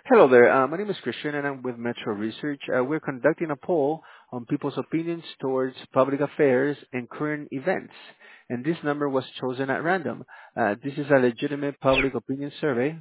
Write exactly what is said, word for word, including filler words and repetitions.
Hello there. Uh, my name is Christian, and I'm with Metro Research. Uh, we're conducting a poll on people's opinions towards public affairs and current events, and this number was chosen at random. Uh, this is a legitimate public opinion survey.